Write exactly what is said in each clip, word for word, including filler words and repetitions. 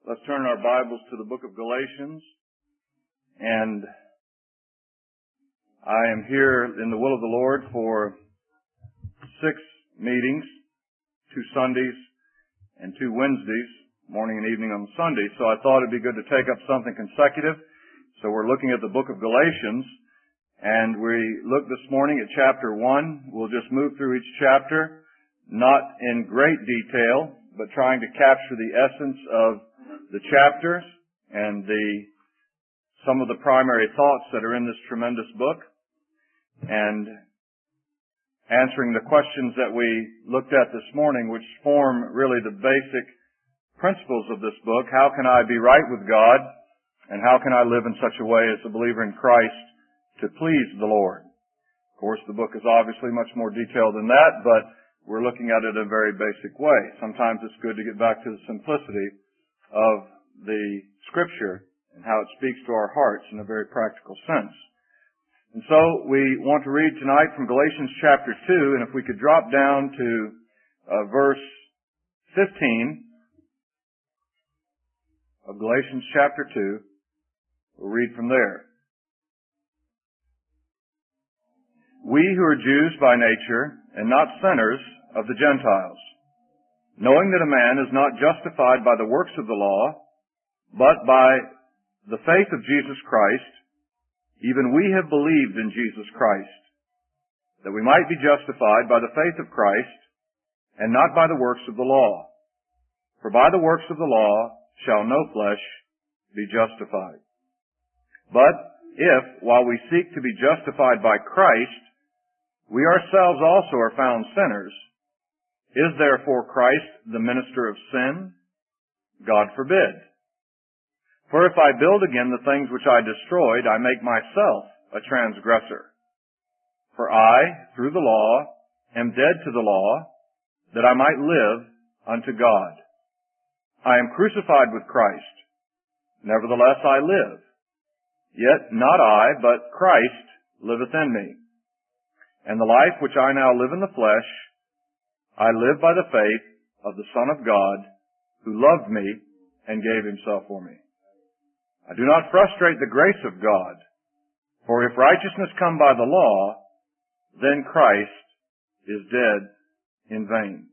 Let's turn our Bibles to the book of Galatians. And I am here in the will of the Lord for six meetings, two Sundays and two Wednesdays, morning and evening on Sunday. So I thought it'd be good to take up something consecutive. So we're looking at the book of Galatians, and we look this morning at chapter one. We'll just move through each chapter, not in great detail, but trying to capture the essence of the chapters and the some of the primary thoughts that are in this tremendous book, and answering the questions that we looked at this morning, which form really the basic principles of this book. How can I be right with God, and how can I live in such a way as a believer in Christ to please the Lord? Of course, the book is obviously much more detailed than that, but we're looking at it in a very basic way. Sometimes it's good to get back to the simplicity of the Scripture and how it speaks to our hearts in a very practical sense. And so we want to read tonight from Galatians chapter two, and if we could drop down to uh, verse fifteen of Galatians chapter two, we'll read from there. We who are Jews by nature, and not sinners of the Gentiles, knowing that a man is not justified by the works of the law, but by the faith of Jesus Christ, even we have believed in Jesus Christ, that we might be justified by the faith of Christ, and not by the works of the law. For by the works of the law shall no flesh be justified. But if, while we seek to be justified by Christ, we ourselves also are found sinners, is therefore Christ the minister of sin? God forbid. For if I build again the things which I destroyed, I make myself a transgressor. For I, through the law, am dead to the law, that I might live unto God. I am crucified with Christ. Nevertheless I live. Yet not I, but Christ liveth in me. And the life which I now live in the flesh, I live by the faith of the Son of God, who loved me and gave himself for me. I do not frustrate the grace of God, for if righteousness come by the law, then Christ is dead in vain.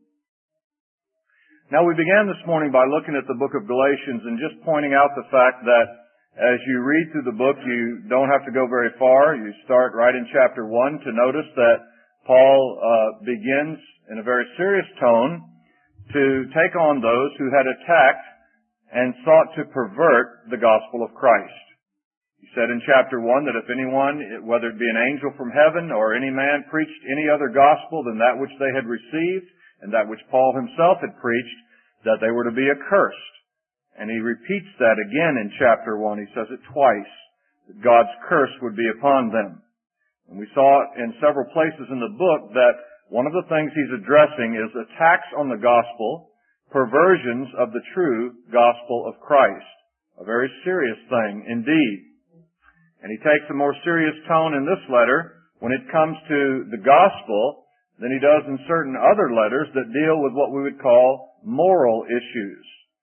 Now we began this morning by looking at the book of Galatians and just pointing out the fact that as you read through the book, you don't have to go very far. You start right in chapter one to notice that Paul uh, begins in a very serious tone to take on those who had attacked and sought to pervert the gospel of Christ. He said in chapter one that if anyone, whether it be an angel from heaven or any man, preached any other gospel than that which they had received and that which Paul himself had preached, that they were to be accursed. And he repeats that again in chapter one. He says it twice, that God's curse would be upon them. And we saw in several places in the book that one of the things he's addressing is attacks on the gospel, perversions of the true gospel of Christ. A very serious thing indeed. And he takes a more serious tone in this letter when it comes to the gospel than he does in certain other letters that deal with what we would call moral issues.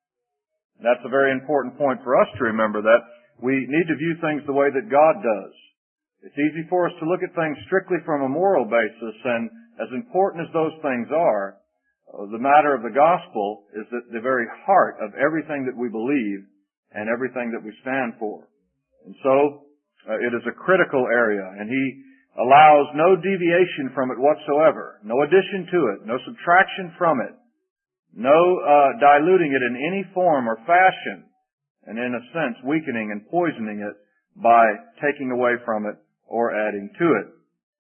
That's a very important point for us to remember, that we need to view things the way that God does. It's easy for us to look at things strictly from a moral basis, and as important as those things are, the matter of the gospel is at the very heart of everything that we believe and everything that we stand for. And so, uh, it is a critical area, and he allows no deviation from it whatsoever, no addition to it, no subtraction from it, no uh, diluting it in any form or fashion, and in a sense weakening and poisoning it by taking away from it or adding to it.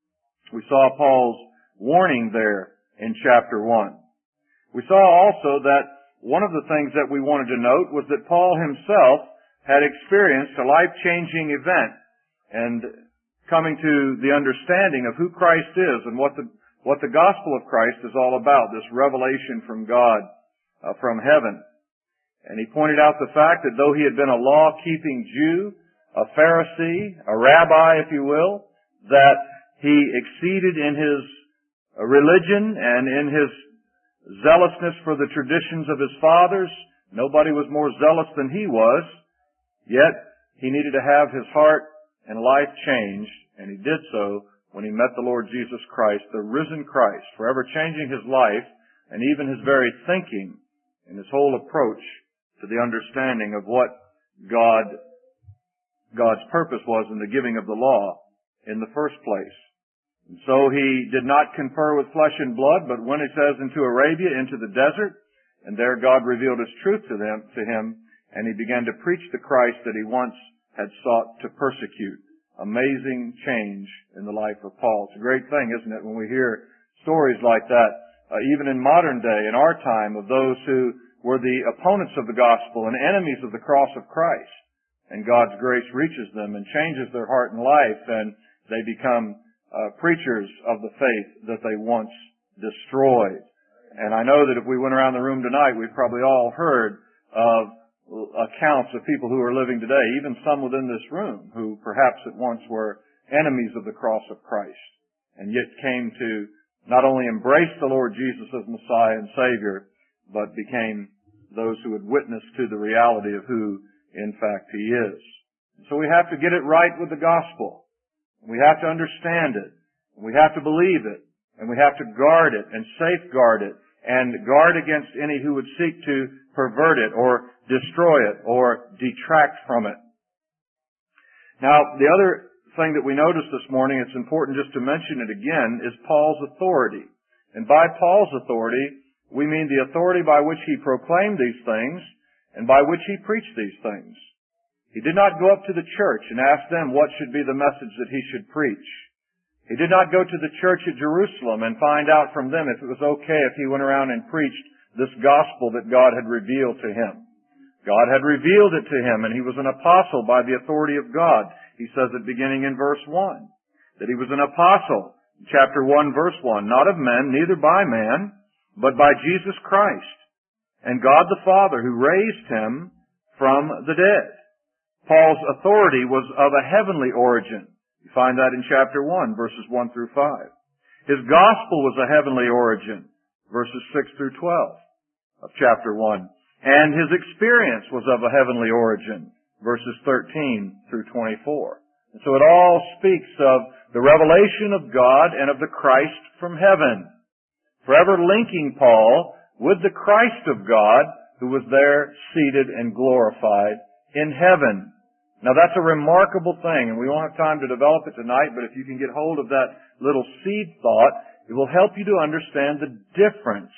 We saw Paul's warning there in chapter one. We saw also that one of the things that we wanted to note was that Paul himself had experienced a life-changing event and coming to the understanding of who Christ is and what the what the gospel of Christ is all about, this revelation from God, uh, from heaven. And he pointed out the fact that though he had been a law-keeping Jew, a Pharisee, a rabbi, if you will, that he exceeded in his religion and in his zealousness for the traditions of his fathers, Nobody was more zealous than he was, yet he needed to have his heart and life changed, and he did so when he met the Lord Jesus Christ, the risen Christ, forever changing his life and even his very thinking and his whole approach to the understanding of what God, God's purpose was in the giving of the law in the first place. And so he did not confer with flesh and blood, but went, it says, into Arabia, into the desert, and there God revealed his truth to them, to him, and he began to preach the Christ that he once had sought to persecute. Amazing change in the life of Paul. It's a great thing, isn't it, when we hear stories like that, uh, even in modern day, in our time, of those who were the opponents of the gospel and enemies of the cross of Christ. And God's grace reaches them and changes their heart and life, and they become uh, preachers of the faith that they once destroyed. And I know that if we went around the room tonight, we've probably all heard of accounts of people who are living today, even some within this room, who perhaps at once were enemies of the cross of Christ, and yet came to not only embrace the Lord Jesus as Messiah and Savior, but became those who would witness to the reality of who, in fact, He is. So we have to get it right with the gospel. We have to understand it. We have to believe it. And we have to guard it and safeguard it and guard against any who would seek to pervert it or destroy it or detract from it. Now, the other thing that we noticed this morning, it's important just to mention it again, is Paul's authority. And by Paul's authority, we mean the authority by which he proclaimed these things and by which he preached these things. He did not go up to the church and ask them what should be the message that he should preach. He did not go to the church at Jerusalem and find out from them if it was okay if he went around and preached this gospel that God had revealed to him. God had revealed it to him, and he was an apostle by the authority of God. He says it beginning in verse one, that he was an apostle, chapter one, verse one, not of men, neither by man, but by Jesus Christ, and God the Father, who raised him from the dead. Paul's authority was of a heavenly origin. You find that in chapter one, verses one through five. His gospel was a heavenly origin, verses six through twelve of chapter one. And his experience was of a heavenly origin, verses thirteen through twenty-four. And so it all speaks of the revelation of God and of the Christ from heaven, forever linking Paul with the Christ of God who was there seated and glorified in heaven. Now that's a remarkable thing, and we won't have time to develop it tonight, but if you can get hold of that little seed thought, it will help you to understand the difference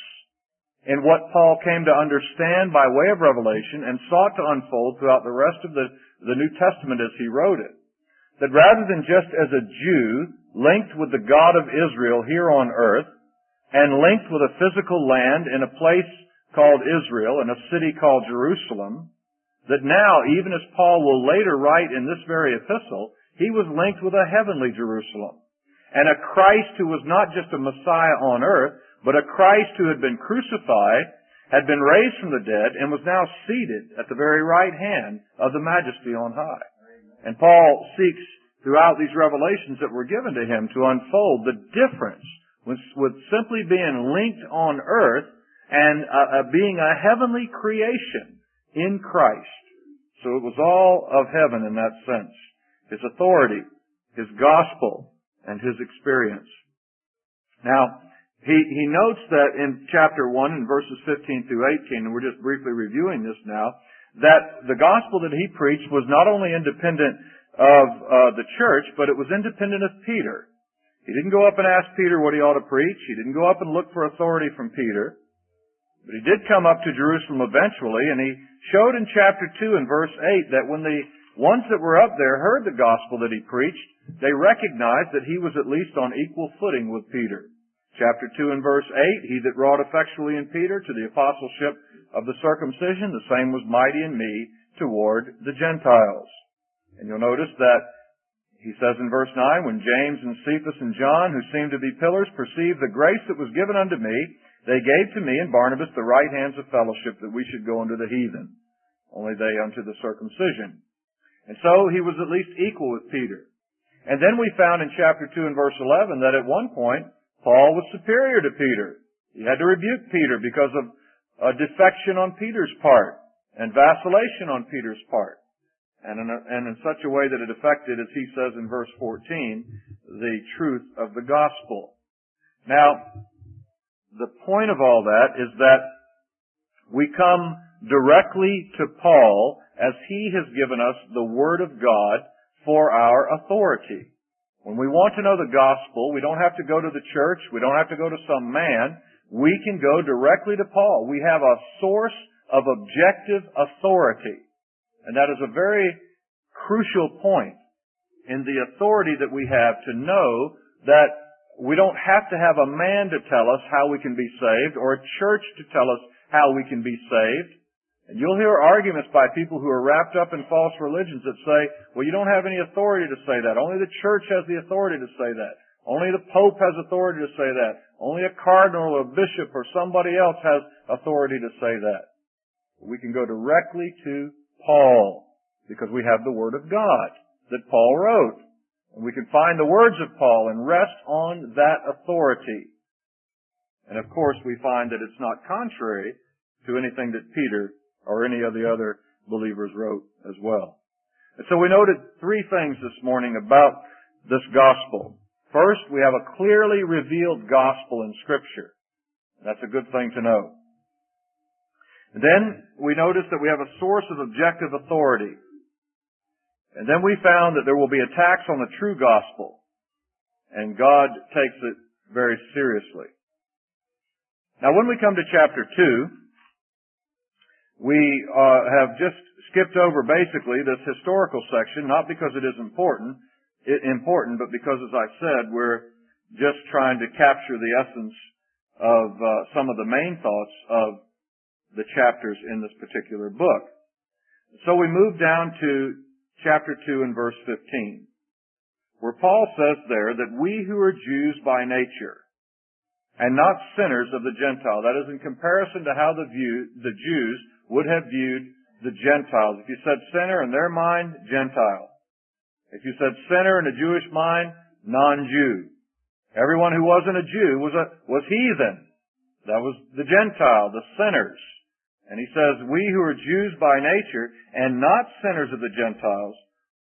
in what Paul came to understand by way of revelation and sought to unfold throughout the rest of the, the New Testament as he wrote it. That rather than just as a Jew linked with the God of Israel here on earth and linked with a physical land in a place called Israel and a city called Jerusalem, that now, even as Paul will later write in this very epistle, he was linked with a heavenly Jerusalem. And a Christ who was not just a Messiah on earth, but a Christ who had been crucified, had been raised from the dead, and was now seated at the very right hand of the Majesty on high. And Paul seeks, throughout these revelations that were given to him, to unfold the difference with, with simply being linked on earth and uh, uh, being a heavenly creation in Christ. So it was all of heaven in that sense. His authority, His gospel, and His experience. Now, he, he notes that in chapter one, in verses fifteen through eighteen, and we're just briefly reviewing this now, that the gospel that he preached was not only independent of uh, the church, but it was independent of Peter. He didn't go up and ask Peter what he ought to preach. He didn't go up and look for authority from Peter. But he did come up to Jerusalem eventually, and he showed in chapter two and verse eight that when the ones that were up there heard the gospel that he preached, they recognized that he was at least on equal footing with Peter. Chapter two and verse eight, he that wrought effectually in Peter to the apostleship of the circumcision, the same was mighty in me toward the Gentiles. And you'll notice that he says in verse nine, when James and Cephas and John, who seemed to be pillars, perceived the grace that was given unto me, they gave to me and Barnabas the right hands of fellowship that we should go unto the heathen, only they unto the circumcision. And so he was at least equal with Peter. And then we found in chapter two and verse eleven that at one point, Paul was superior to Peter. He had to rebuke Peter because of a defection on Peter's part. and vacillation on Peter's part. And in, a, and in such a way that it affected, as he says in verse fourteen, the truth of the gospel. Now, the point of all that is that we come directly to Paul as he has given us the Word of God for our authority. When we want to know the gospel, we don't have to go to the church, we don't have to go to some man, we can go directly to Paul. We have a source of objective authority. And that is a very crucial point in the authority that we have to know that we don't have to have a man to tell us how we can be saved or a church to tell us how we can be saved. And you'll hear arguments by people who are wrapped up in false religions that say, well, you don't have any authority to say that. Only the church has the authority to say that. Only the Pope has authority to say that. Only a cardinal or a bishop or somebody else has authority to say that. We can go directly to Paul because we have the Word of God that Paul wrote. And we can find the words of Paul and rest on that authority. And of course we find that it's not contrary to anything that Peter or any of the other believers wrote as well. And so we noted three things this morning about this gospel. First, we have a clearly revealed gospel in Scripture. That's a good thing to know. And then we noticed that we have a source of objective authority. And then we found that there will be attacks on the true gospel. And God takes it very seriously. Now when we come to chapter two, we uh, have just skipped over basically this historical section, not because it is important, it, important, but because, as I said, we're just trying to capture the essence of uh, some of the main thoughts of the chapters in this particular book. So we move down to chapter two and verse fifteen, where Paul says there that we who are Jews by nature, and not sinners of the Gentile. That is in comparison to how the, view, the Jews would have viewed the Gentiles. If you said sinner in their mind, Gentile. If you said sinner in a Jewish mind, non-Jew. Everyone who wasn't a Jew was a, was heathen. That was the Gentile, the sinners. And he says, we who are Jews by nature and not sinners of the Gentiles,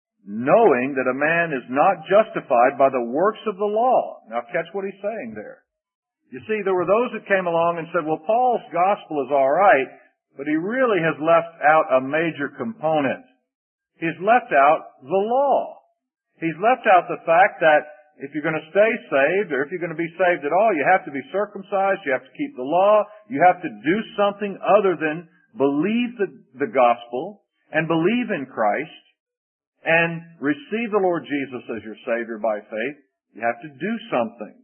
knowing that a man is not justified by the works of the law. Now catch what he's saying there. You see, there were those that came along and said, well, Paul's gospel is all right, but he really has left out a major component. He's left out the law. He's left out the fact that if you're going to stay saved, or if you're going to be saved at all, you have to be circumcised, you have to keep the law, you have to do something other than believe the, the gospel and believe in Christ and receive the Lord Jesus as your Savior by faith. You have to do something.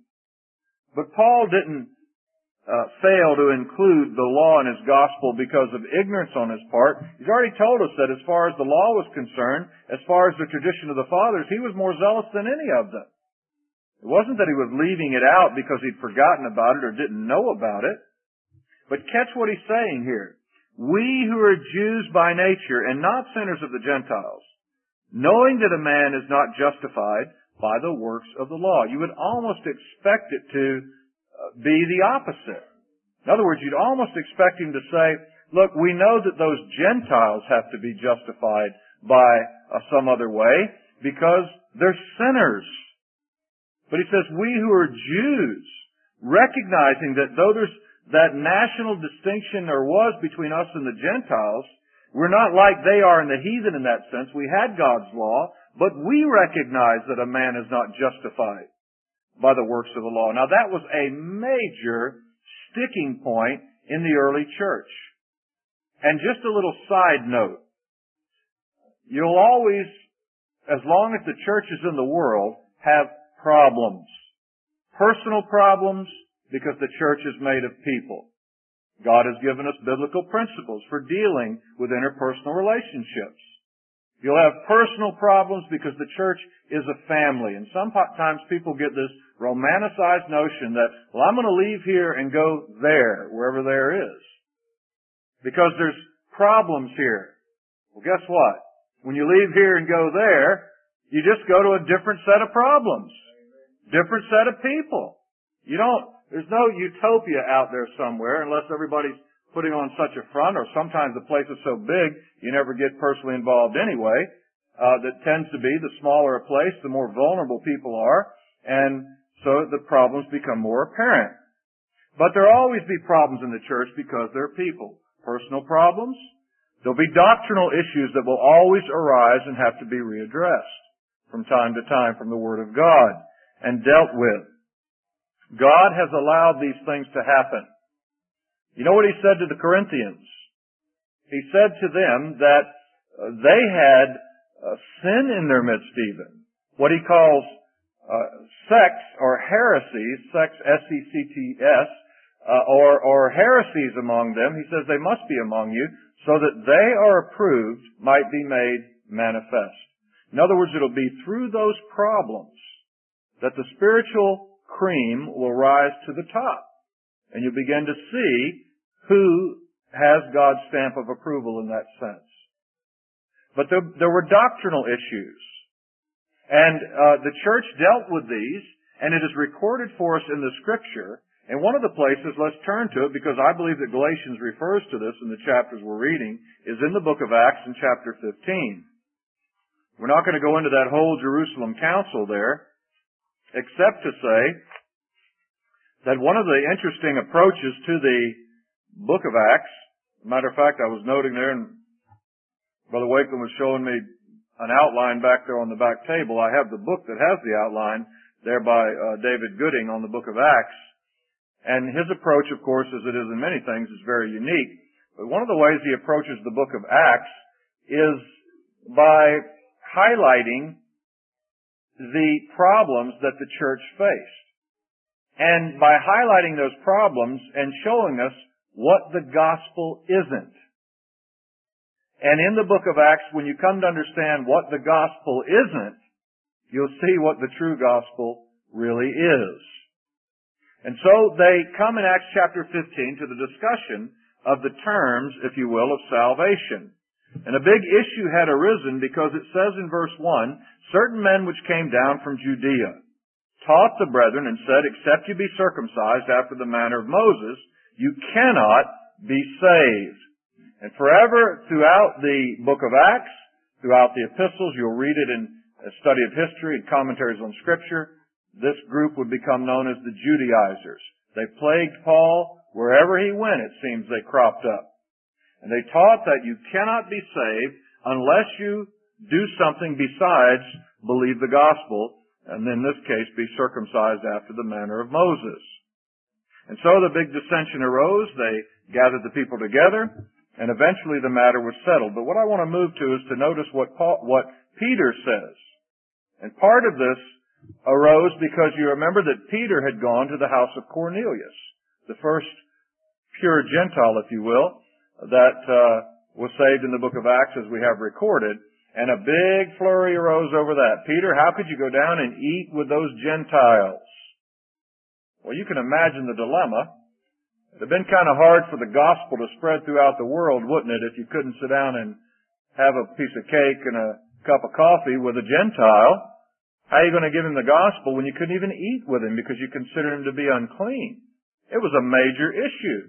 But Paul didn't uh, fail to include the law in his gospel because of ignorance on his part. He's already told us that as far as the law was concerned, as far as the tradition of the fathers, he was more zealous than any of them. It wasn't that he was leaving it out because he'd forgotten about it or didn't know about it. But catch what he's saying here. We who are Jews by nature and not sinners of the Gentiles, knowing that a man is not justified by the works of the law. You would almost expect it to be the opposite. In other words, you'd almost expect him to say, look, we know that those Gentiles have to be justified by uh, some other way because they're sinners. But he says, we who are Jews, recognizing that though there's that national distinction there was between us and the Gentiles, we're not like they are in the heathen in that sense. We had God's law, but we recognize that a man is not justified by the works of the law. Now that was a major sticking point in the early church. And just a little side note. You'll always, as long as the church is in the world, have problems. Personal problems, because the church is made of people. God has given us biblical principles for dealing with interpersonal relationships. You'll have personal problems because the church is a family. And sometimes people get this romanticized notion that, well, I'm going to leave here and go there, wherever there is. Because there's problems here. Well, guess what? When you leave here and go there, you just go to a different set of problems. Different set of people. You don't, there's no utopia out there somewhere unless everybody's putting on such a front, or sometimes the place is so big you never get personally involved anyway. Uh, that tends to be the smaller a place, the more vulnerable people are, and so the problems become more apparent. But there will always be problems in the church because there are people. Personal problems. There'll be doctrinal issues that will always arise and have to be readdressed from time to time from the Word of God and dealt with. God has allowed these things to happen. You know what He said to the Corinthians? He said to them that uh, they had uh, sin in their midst even. What He calls uh, sects or heresies, sects, S E C T S, uh, or, or heresies among them. He says they must be among you so that they are approved might be made manifest. In other words, it'll be through those problems that the spiritual cream will rise to the top. And you'll begin to see who has God's stamp of approval in that sense. But there, there were doctrinal issues. And uh, the church dealt with these, and it is recorded for us in the Scripture. And one of the places, let's turn to it, because I believe that Galatians refers to this in the chapters we're reading, is in the book of Acts in chapter fifteen. We're not going to go into that whole Jerusalem council there, except to say that one of the interesting approaches to the book of Acts, matter of fact, I was noting there, and Brother Wakeland was showing me an outline back there on the back table. I have the book that has the outline there by uh, David Gooding on the book of Acts. And his approach, of course, as it is in many things, is very unique. But one of the ways he approaches the book of Acts is by highlighting the problems that the church faced. And by highlighting those problems and showing us what the gospel isn't. And in the book of Acts, when you come to understand what the gospel isn't, you'll see what the true gospel really is. And so they come in Acts chapter fifteen to the discussion of the terms, if you will, of salvation. And a big issue had arisen because it says in verse one, certain men which came down from Judea taught the brethren and said, except you be circumcised after the manner of Moses, you cannot be saved. And forever throughout the book of Acts, throughout the epistles, you'll read it in a study of history and commentaries on Scripture, this group would become known as the Judaizers. They plagued Paul wherever he went, it seems they cropped up. And they taught that you cannot be saved unless you do something besides believe the gospel, and in this case be circumcised after the manner of Moses. And so the big dissension arose. They gathered the people together, and eventually the matter was settled. But what I want to move to is to notice what Paul, what Peter says. And part of this arose because you remember that Peter had gone to the house of Cornelius, the first pure Gentile, if you will, that uh, was saved in the book of Acts as we have recorded. And a big flurry arose over that. Peter, how could you go down and eat with those Gentiles? Well, you can imagine the dilemma. It would have been kind of hard for the gospel to spread throughout the world, wouldn't it, if you couldn't sit down and have a piece of cake and a cup of coffee with a Gentile? How are you going to give him the gospel when you couldn't even eat with him because you considered him to be unclean? It was a major issue.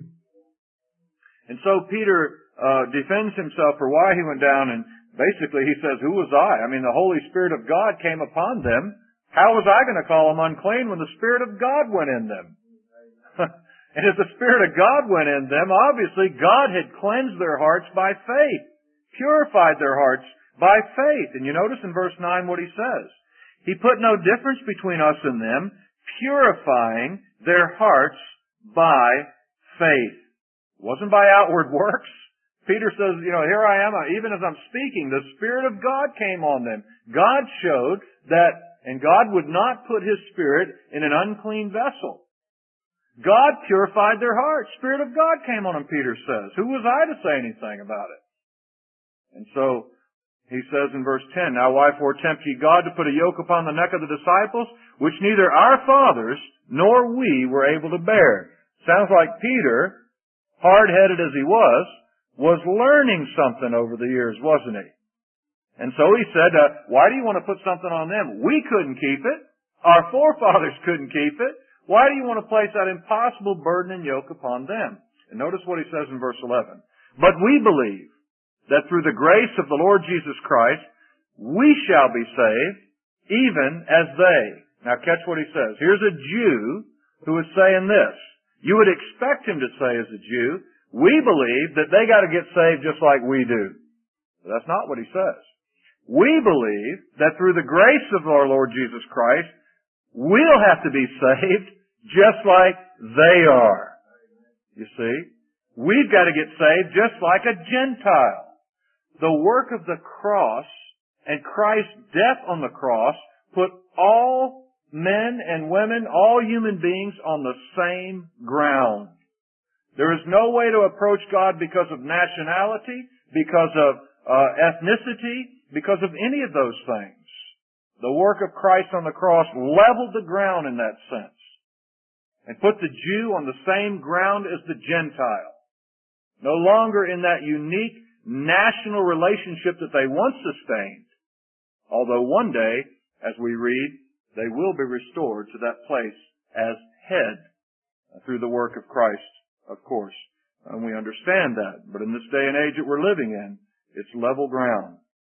And so Peter uh, defends himself for why he went down, and basically he says, who was I? I mean, the Holy Spirit of God came upon them. How was I going to call them unclean when the Spirit of God went in them? And if the Spirit of God went in them, obviously God had cleansed their hearts by faith, purified their hearts by faith. And you notice in verse nine what he says. He put no difference between us and them, purifying their hearts by faith. It wasn't by outward works. Peter says, you know, here I am, even as I'm speaking, the Spirit of God came on them. God showed that, and God would not put His Spirit in an unclean vessel. God purified their hearts. Spirit of God came on them, Peter says. Who was I to say anything about it? And so, he says in verse ten, now wherefore tempt ye God to put a yoke upon the neck of the disciples, which neither our fathers nor we were able to bear. Sounds like Peter, hard-headed as he was, was learning something over the years, wasn't he? And so he said, uh, why do you want to put something on them? We couldn't keep it. Our forefathers couldn't keep it. Why do you want to place that impossible burden and yoke upon them? And notice what he says in verse eleven. But we believe that through the grace of the Lord Jesus Christ, we shall be saved, even as they. Now catch what he says. Here's a Jew who is saying this. You would expect him to say as a Jew, we believe that they got to get saved just like we do. But that's not what he says. We believe that through the grace of our Lord Jesus Christ, we'll have to be saved just like they are. You see? We've got to get saved just like a Gentile. The work of the cross and Christ's death on the cross put all men and women, all human beings on the same ground. There is no way to approach God because of nationality, because of uh, ethnicity, because of any of those things. The work of Christ on the cross leveled the ground in that sense and put the Jew on the same ground as the Gentile. No longer in that unique national relationship that they once sustained, although one day, as we read, they will be restored to that place as head through the work of Christ, of course. And we understand that. But in this day and age that we're living in, it's level ground.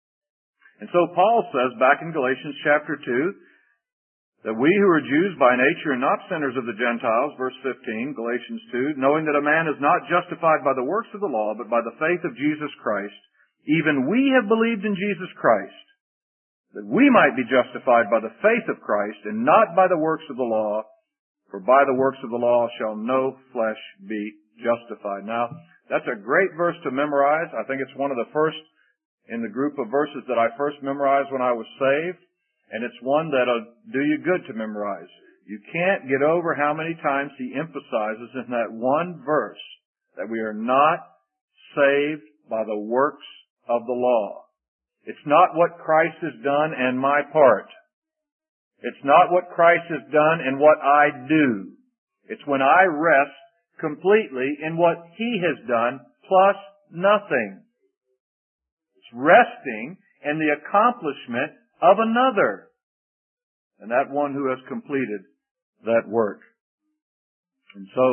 And so Paul says back in Galatians chapter two, that we who are Jews by nature and not sinners of the Gentiles, verse fifteen, Galatians two, knowing that a man is not justified by the works of the law, but by the faith of Jesus Christ, even we have believed in Jesus Christ, that we might be justified by the faith of Christ and not by the works of the law, for by the works of the law shall no flesh be justified. Now, that's a great verse to memorize. I think it's one of the first in the group of verses that I first memorized when I was saved. And it's one that'll do you good to memorize. You can't get over how many times he emphasizes in that one verse that we are not saved by the works of the law. It's not what Christ has done and my part. It's not what Christ has done and what I do. It's when I rest completely in what he has done plus nothing. It's resting in the accomplishment of another, and that one who has completed that work. And so,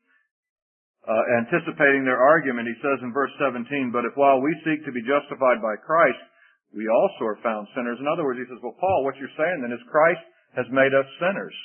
uh, anticipating their argument, he says in verse seventeen, but if while we seek to be justified by Christ, we also are found sinners. In other words, he says, well, Paul, what you're saying then is Christ has made us sinners.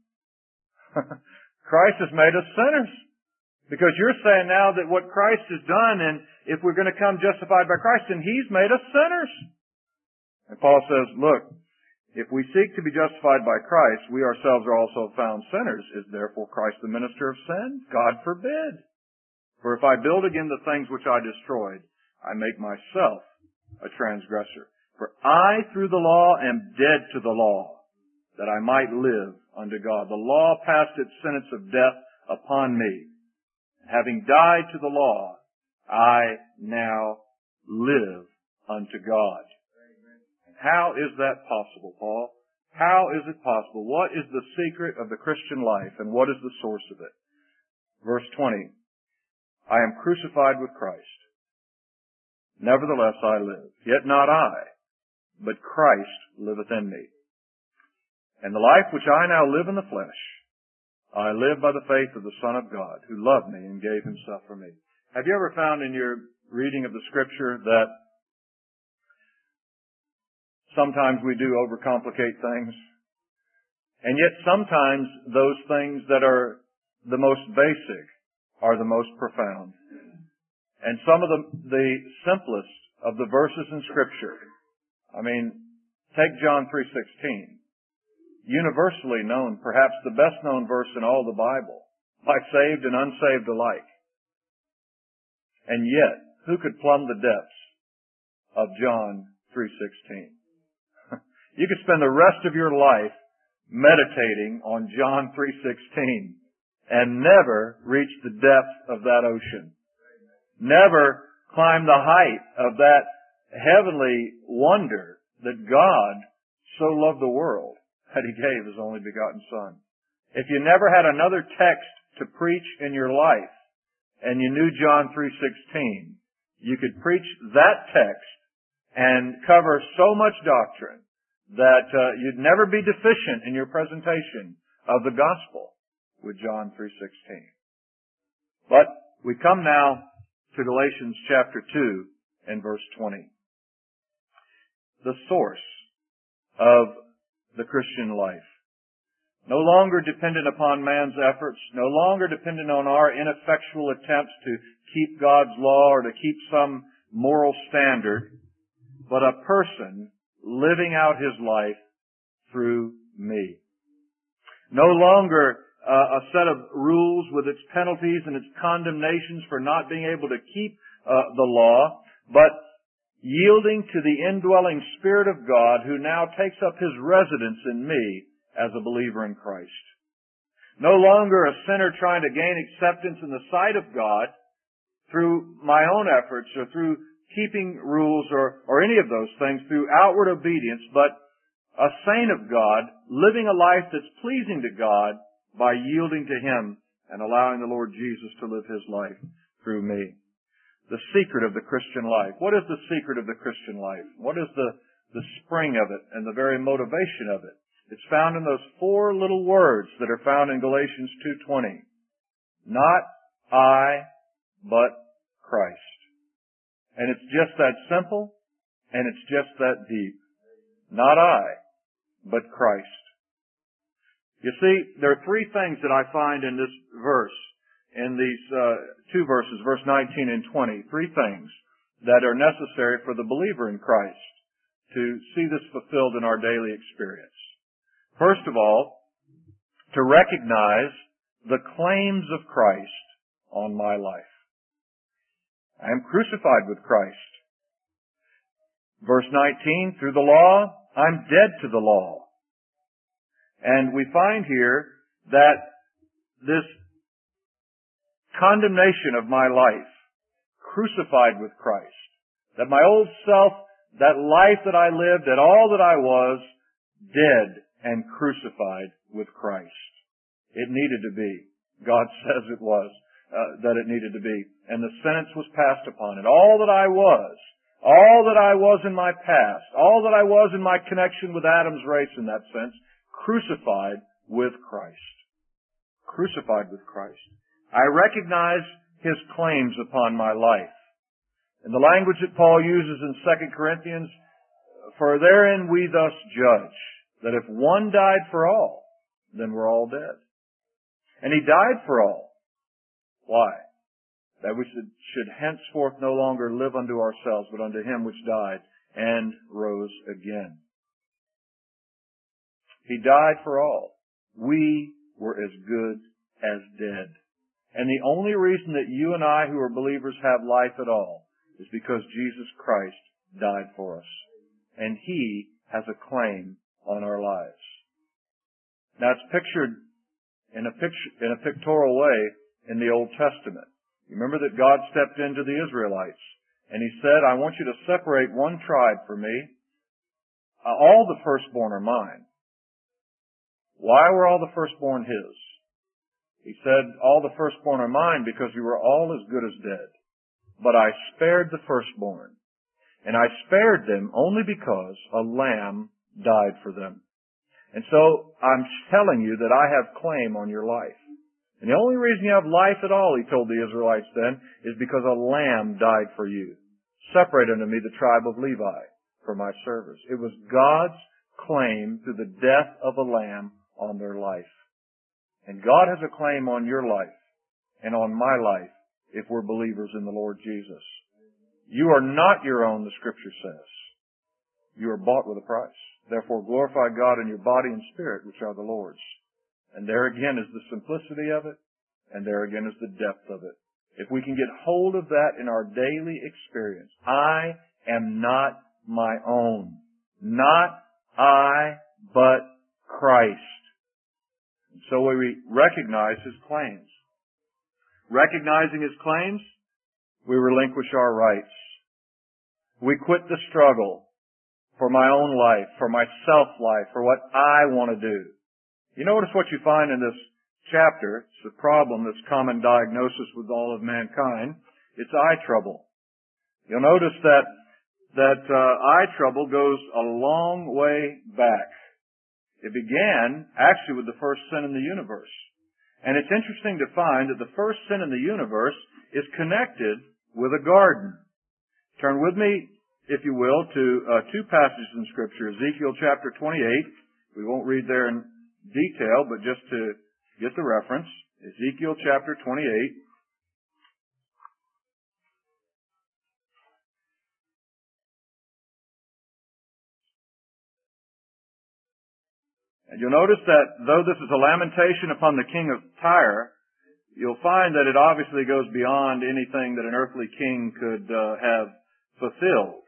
Christ has made us sinners. Because you're saying now that what Christ has done, and if we're going to come justified by Christ, then he's made us sinners. And Paul says, look, if we seek to be justified by Christ, we ourselves are also found sinners. Is therefore Christ the minister of sin? God forbid. For if I build again the things which I destroyed, I make myself a transgressor. For I through the law am dead to the law, that I might live unto God. The law passed its sentence of death upon me. Having died to the law, I now live unto God. How is that possible, Paul? How is it possible? What is the secret of the Christian life, and what is the source of it? Verse twenty, I am crucified with Christ. Nevertheless I live, yet not I, but Christ liveth in me. And the life which I now live in the flesh, I live by the faith of the Son of God, who loved me and gave himself for me. Have you ever found in your reading of the Scripture that sometimes we do overcomplicate things? And yet sometimes those things that are the most basic are the most profound. And some of the, the simplest of the verses in Scripture, I mean, take John three sixteen. Universally known, perhaps the best known verse in all the Bible, by saved and unsaved alike. And yet, who could plumb the depths of John three sixteen? You could spend the rest of your life meditating on John three sixteen and never reach the depth of that ocean. Never climb the height of that heavenly wonder that God so loved the world that he gave his only begotten Son. If you never had another text to preach in your life and you knew John three sixteen, you could preach that text and cover so much doctrine that uh, you'd never be deficient in your presentation of the gospel with John three sixteen. But We come now to Galatians chapter two and verse twenty. The source of the Christian life. No longer dependent upon man's efforts, no longer dependent on our ineffectual attempts to keep God's law or to keep some moral standard, but a person living out his life through me. No longer uh, a set of rules with its penalties and its condemnations for not being able to keep uh, the law, but yielding to the indwelling Spirit of God who now takes up His residence in me as a believer in Christ. No longer a sinner trying to gain acceptance in the sight of God through my own efforts or through keeping rules or, or any of those things, through outward obedience, but a saint of God living a life that's pleasing to God by yielding to Him and allowing the Lord Jesus to live His life through me. The secret of the Christian life. What is the secret of the Christian life? What is the, the spring of it and the very motivation of it? It's found in those four little words that are found in Galatians two twenty. Not I, but Christ. And it's just that simple, and it's just that deep. Not I, but Christ. You see, there are three things that I find in this verse, in these uh, two verses, verse nineteen and twenty, three things that are necessary for the believer in Christ to see this fulfilled in our daily experience. First of all, to recognize the claims of Christ on my life. I am crucified with Christ. Verse nineteen, through the law, I'm dead to the law. And we find here that this condemnation of my life, crucified with Christ, that my old self, that life that I lived, that all that I was, dead and crucified with Christ. It needed to be. God says it was, uh, that it needed to be. And the sentence was passed upon it. All that I was, all that I was in my past, all that I was in my connection with Adam's race in that sense, crucified with Christ. Crucified with Christ. I recognize His claims upon my life. In the language that Paul uses in Second Corinthians, for therein we thus judge, that if one died for all, then we're all dead. And He died for all. Why? That we should, should henceforth no longer live unto ourselves, but unto Him which died and rose again. He died for all. We were as good as dead. And the only reason that you and I who are believers have life at all is because Jesus Christ died for us. And He has a claim on our lives. Now it's pictured in a picture, in a pictorial way in the Old Testament. You remember that God stepped into the Israelites and He said, I want you to separate one tribe for me. Uh, all the firstborn are mine. Why were all the firstborn His? He said, all the firstborn are mine because you were all as good as dead. But I spared the firstborn. And I spared them only because a lamb died for them. And so I'm telling you that I have claim on your life. And the only reason you have life at all, He told the Israelites then, is because a lamb died for you. Separate unto me the tribe of Levi for my service. It was God's claim through the death of a lamb on their life. And God has a claim on your life and on my life if we're believers in the Lord Jesus. You are not your own, the Scripture says. You are bought with a price. Therefore glorify God in your body and spirit, which are the Lord's. And there again is the simplicity of it, and there again is the depth of it. If we can get hold of that in our daily experience, I am not my own. Not I, but Christ. And so we recognize His claims. Recognizing His claims, we relinquish our rights. We quit the struggle for my own life, for my self-life, for what I want to do. You notice what you find in this chapter. It's a problem that's common diagnosis with all of mankind. It's eye trouble. You'll notice that that uh, eye trouble goes a long way back. It began actually with the first sin in the universe. And it's interesting to find that the first sin in the universe is connected with a garden. Turn with me, if you will, to uh, two passages in Scripture. Ezekiel chapter twenty-eight. We won't read there in detail, but just to get the reference. Ezekiel chapter twenty-eight. And you'll notice that though this is a lamentation upon the king of Tyre, you'll find that it obviously goes beyond anything that an earthly king could uh, have fulfilled.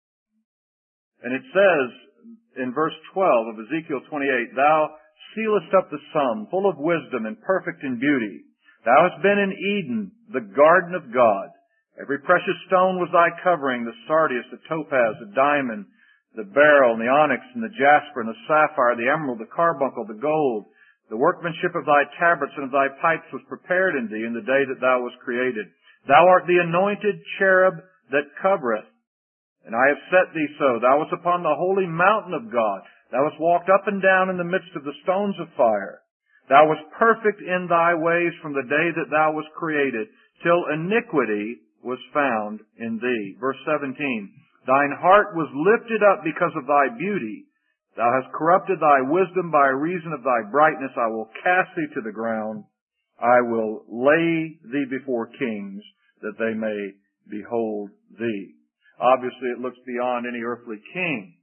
And it says in verse twelve of Ezekiel twenty-eight, Thou sealest up the sum, full of wisdom and perfect in beauty. Thou hast been in Eden, the garden of God. Every precious stone was thy covering, the sardius, the topaz, the diamond, the beryl, and the onyx, and the jasper, and the sapphire, the emerald, the carbuncle, the gold. The workmanship of thy tabrets and of thy pipes was prepared in thee in the day that thou wast created. Thou art the anointed cherub that covereth, and I have set thee so. Thou wast upon the holy mountain of God. Thou hast walked up and down in the midst of the stones of fire. Thou wast perfect in thy ways from the day that thou wast created, till iniquity was found in thee. Verse seventeen, Thine heart was lifted up because of thy beauty. Thou hast corrupted thy wisdom by reason of thy brightness. I will cast thee to the ground. I will lay thee before kings, that they may behold thee. Obviously, it looks beyond any earthly king.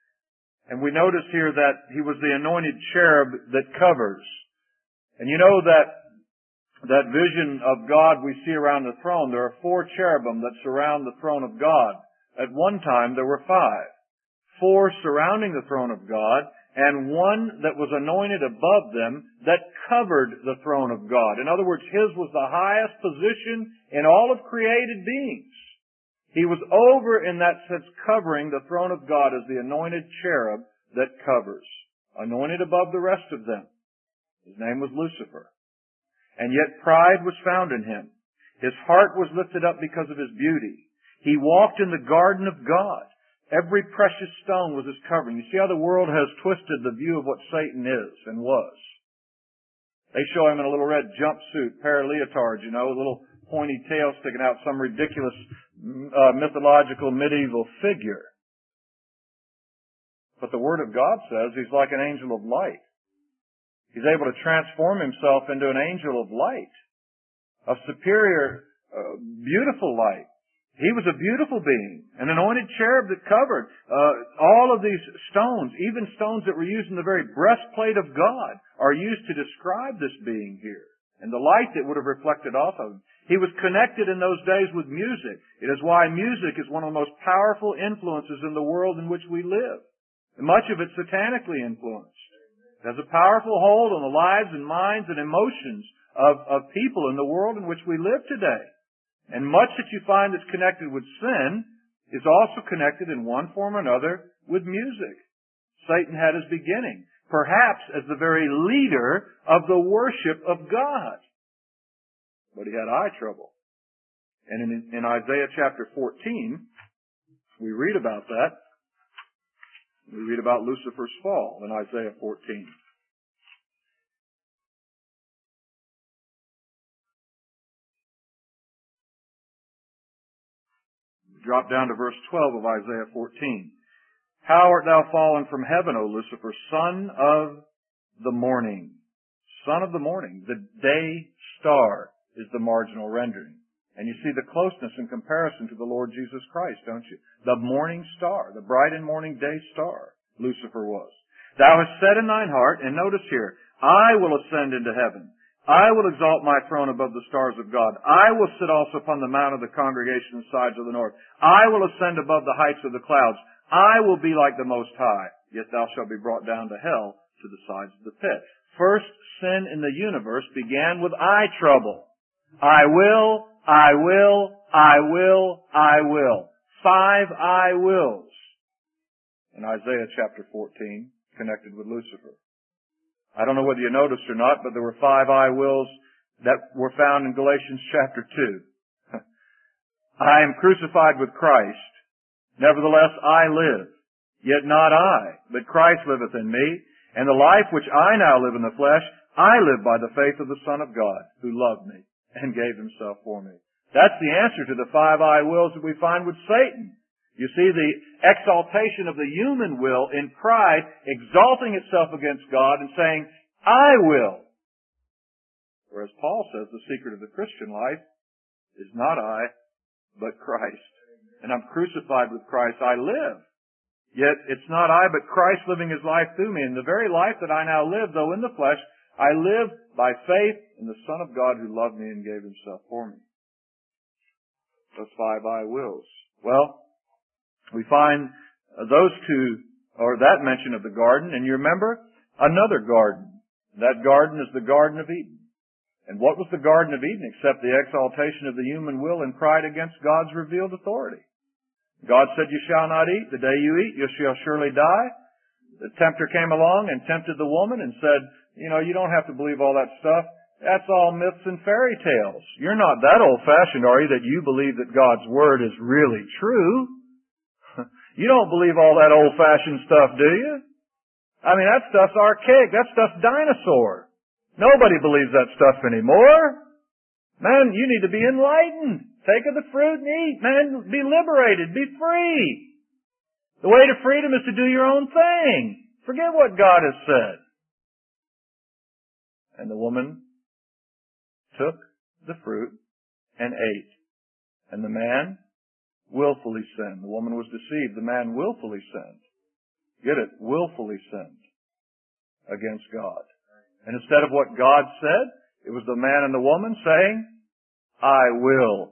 And we notice here that he was the anointed cherub that covers. And you know that that vision of God we see around the throne, there are four cherubim that surround the throne of God. At one time, there were five. Four surrounding the throne of God, and one that was anointed above them that covered the throne of God. In other words, his was the highest position in all of created beings. He was over, in that sense, covering the throne of God as the anointed cherub that covers, anointed above the rest of them. His name was Lucifer. And yet pride was found in him. His heart was lifted up because of his beauty. He walked in the garden of God. Every precious stone was his covering. You see how the world has twisted the view of what Satan is and was. They show him in a little red jumpsuit, pair of leotards, you know, a little pointy tail sticking out, some ridiculous uh, mythological medieval figure. But the Word of God says he's like an angel of light. He's able to transform himself into an angel of light, of superior, uh, beautiful light. He was a beautiful being, an anointed cherub that covered uh, all of these stones, even stones that were used in the very breastplate of God, are used to describe this being here, and the light that would have reflected off of him. He was connected in those days with music. It is why music is one of the most powerful influences in the world in which we live. And much of it satanically influenced. It has a powerful hold on the lives and minds and emotions of, of people in the world in which we live today. And much that you find that's connected with sin is also connected in one form or another with music. Satan had his beginning, perhaps as the very leader of the worship of God. But he had eye trouble. And in, in Isaiah chapter fourteen, we read about that. We read about Lucifer's fall in Isaiah fourteen. Drop down to verse twelve of Isaiah fourteen. How art thou fallen from heaven, O Lucifer, son of the morning? Son of the morning. The day star is the marginal rendering. And you see the closeness in comparison to the Lord Jesus Christ, don't you? The morning star, the bright and morning day star, Lucifer was. Thou hast said in thine heart, and notice here, I will ascend into heaven. I will exalt my throne above the stars of God. I will sit also upon the mount of the congregation sides of the north. I will ascend above the heights of the clouds. I will be like the Most High. Yet thou shalt be brought down to hell, to the sides of the pit. First sin in the universe began with eye trouble. I will, I will, I will, I will. Five I wills. In Isaiah chapter fourteen, connected with Lucifer. I don't know whether you noticed or not, but there were five I wills that were found in Galatians chapter two. I am crucified with Christ. Nevertheless I live. Yet not I, but Christ liveth in me. And the life which I now live in the flesh, I live by the faith of the Son of God, who loved me and gave himself for me. That's the answer to the five I wills that we find with Satan. You see the exaltation of the human will in pride, exalting itself against God and saying, I will. Whereas Paul says the secret of the Christian life is not I, but Christ. And I'm crucified with Christ, I live. Yet it's not I, but Christ living his life through me. And the very life that I now live, though in the flesh, I live by faith in the Son of God who loved me and gave himself for me. Those five I wills. Well, we find those two, or that mention of the garden, and you remember another garden. That garden is the Garden of Eden. And what was the Garden of Eden except the exaltation of the human will and pride against God's revealed authority? God said, you shall not eat. The day you eat, you shall surely die. The tempter came along and tempted the woman and said, you know, you don't have to believe all that stuff. That's all myths and fairy tales. You're not that old-fashioned, are you, that you believe that God's Word is really true? You don't believe all that old-fashioned stuff, do you? I mean, that stuff's archaic. That stuff's dinosaur. Nobody believes that stuff anymore. Man, you need to be enlightened. Take of the fruit and eat. Man, be liberated. Be free. The way to freedom is to do your own thing. Forget what God has said. And the woman took the fruit and ate. And the man willfully sinned. The woman was deceived. The man willfully sinned. Get it? Willfully sinned against God. And instead of what God said, it was the man and the woman saying, I will.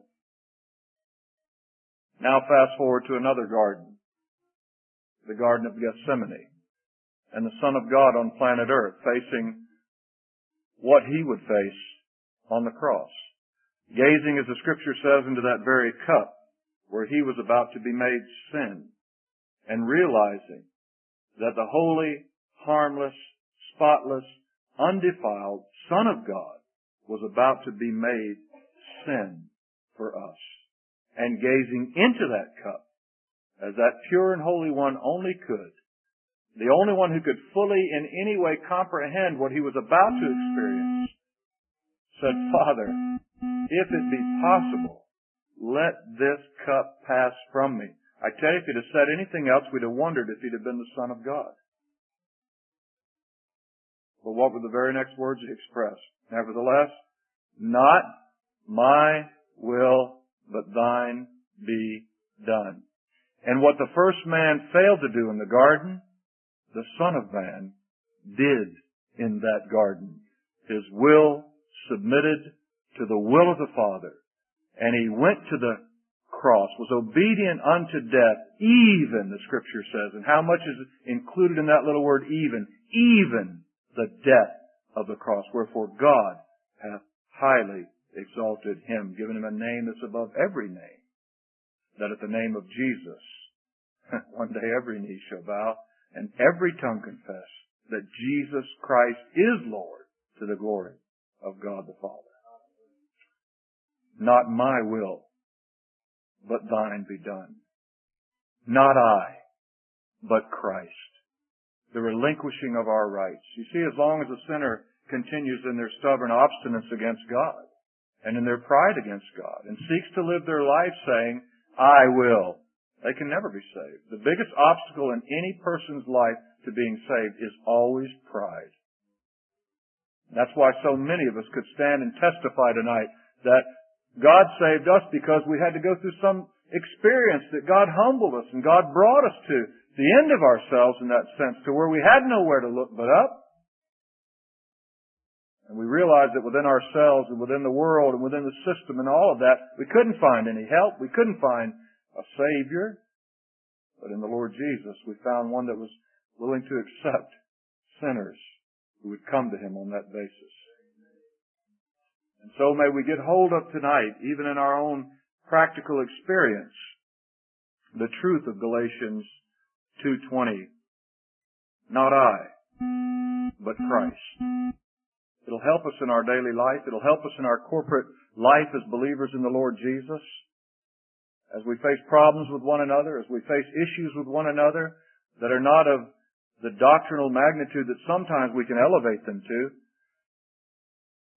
Now fast forward to another garden. The Garden of Gethsemane. And the Son of God on planet Earth facing what he would face on the cross. Gazing, as the Scripture says, into that very cup where he was about to be made sin. And realizing that the holy, harmless, spotless, undefiled Son of God was about to be made sin for us. And gazing into that cup, as that pure and holy one only could, the only one who could fully in any way comprehend what he was about to experience, said, Father, if it be possible, let this cup pass from me. I tell you, if he'd have said anything else, we'd have wondered if he'd have been the Son of God. But what were the very next words he expressed? Nevertheless, not my will, but thine be done. And what the first man failed to do in the garden, the Son of Man did in that garden. His will submitted to the will of the Father. And he went to the cross, was obedient unto death, even, the Scripture says. And how much is included in that little word, even? Even the death of the cross. Wherefore God hath highly exalted him, given him a name that's above every name, that at the name of Jesus, one day every knee shall bow, and every tongue confess that Jesus Christ is Lord, to the glory of God the Father. Not my will, but thine be done. Not I, but Christ. The relinquishing of our rights. You see, as long as a sinner continues in their stubborn obstinance against God, and in their pride against God, and seeks to live their life saying, I will, they can never be saved. The biggest obstacle in any person's life to being saved is always pride. That's why so many of us could stand and testify tonight that God saved us because we had to go through some experience that God humbled us and God brought us to the end of ourselves in that sense, to where we had nowhere to look but up. And we realized that within ourselves and within the world and within the system and all of that, we couldn't find any help. We couldn't find a Savior. But in the Lord Jesus, we found one that was willing to accept sinners who would come to him on that basis. And so may we get hold of tonight, even in our own practical experience, the truth of Galatians two twenty. Not I, but Christ. It'll help us in our daily life. It'll help us in our corporate life as believers in the Lord Jesus. As we face problems with one another, as we face issues with one another that are not of the doctrinal magnitude that sometimes we can elevate them to,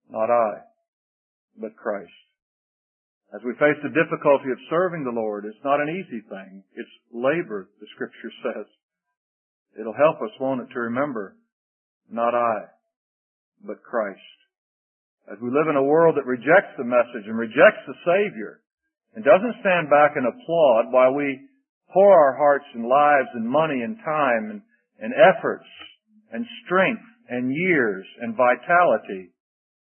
Not I, but Christ. As we face the difficulty of serving the Lord, it's not an easy thing. It's labor, the Scripture says. It'll help us, won't it, to remember, not I, but Christ. As we live in a world that rejects the message and rejects the Savior and doesn't stand back and applaud while we pour our hearts and lives and money and time and, and efforts and strength and years and vitality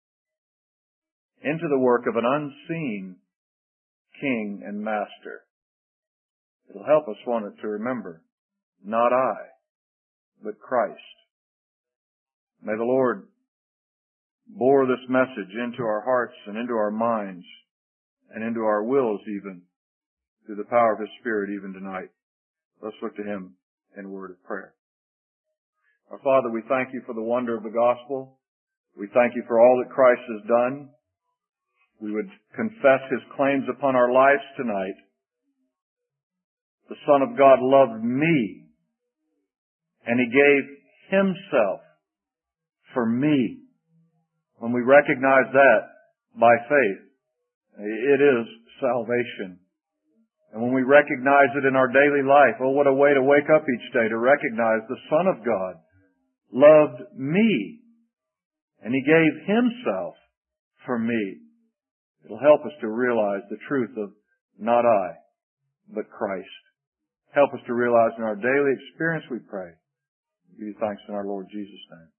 into the work of an unseen King and Master. It'll help us, won't it, to remember, not I, but Christ. May the Lord bore this message into our hearts and into our minds and into our wills even through the power of His Spirit even tonight. Let's look to Him in a word of prayer. Our Father, we thank You for the wonder of the gospel. We thank You for all that Christ has done. We would confess His claims upon our lives tonight. The Son of God loved me, and He gave Himself for me. When we recognize that by faith, it is salvation. And when we recognize it in our daily life, oh, what a way to wake up each day to recognize the Son of God loved me, and He gave Himself for me. It'll help us to realize the truth of not I, but Christ. Help us to realize in our daily experience, we pray. We give You thanks in our Lord Jesus' name.